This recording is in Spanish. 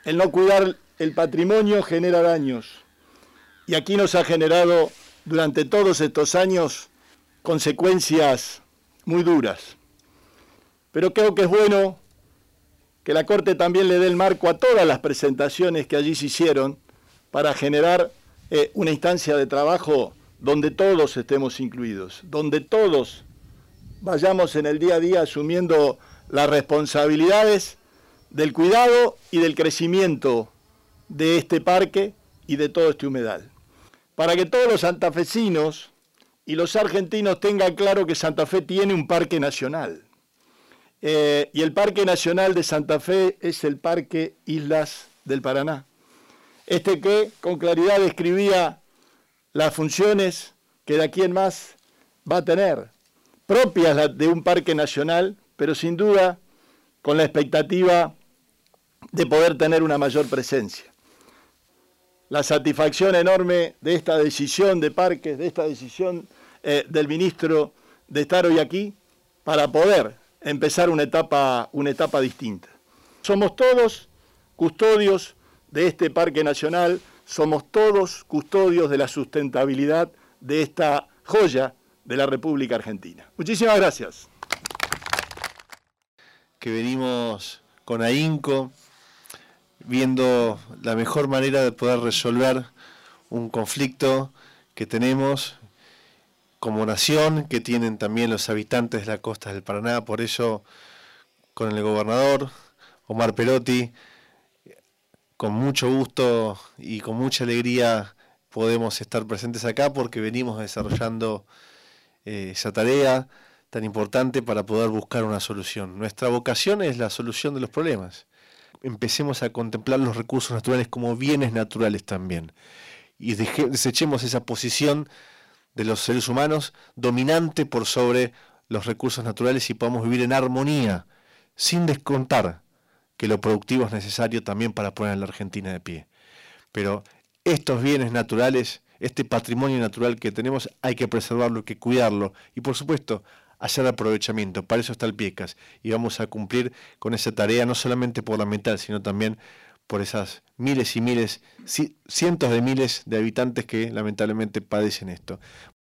El no cuidar el patrimonio genera daños. Y aquí nos ha generado durante todos estos años consecuencias muy duras. Pero creo que es bueno que la Corte también le dé el marco a todas las presentaciones que allí se hicieron para generar una instancia de trabajo donde todos estemos incluidos, donde todos vayamos en el día a día asumiendo las responsabilidades del cuidado y del crecimiento de este parque y de todo este humedal. Para que todos los santafesinos y los argentinos tengan claro que Santa Fe tiene un parque nacional. Y el Parque Nacional de Santa Fe es el Parque Islas del Paraná. Este que con claridad describía las funciones que de aquí en más va a tener, propias de un parque nacional, pero sin duda con la expectativa de poder tener una mayor presencia. La satisfacción enorme de esta decisión de parques, de esta decisión del ministro de estar hoy aquí para poder empezar una etapa distinta. Somos todos custodios de este parque nacional, somos todos custodios de la sustentabilidad de esta joya de la República Argentina. Muchísimas gracias. Que venimos con ahínco, viendo la mejor manera de poder resolver un conflicto que tenemos como nación, que tienen también los habitantes de la costa del Paraná. Por eso, con el gobernador Omar Perotti, con mucho gusto y con mucha alegría podemos estar presentes acá porque venimos desarrollando esa tarea tan importante para poder buscar una solución. Nuestra vocación es la solución de los problemas. Empecemos a contemplar los recursos naturales como bienes naturales también y desechemos esa posición de los seres humanos dominante por sobre los recursos naturales y podamos vivir en armonía, sin descontar que lo productivo es necesario también para poner a la Argentina de pie. Pero estos bienes naturales, este patrimonio natural que tenemos, hay que preservarlo, hay que cuidarlo y por supuesto hacer aprovechamiento. Para eso está el PIECAS y vamos a cumplir con esa tarea no solamente por la ambiental, sino también por esas miles y miles, cientos de miles de habitantes que lamentablemente padecen esto.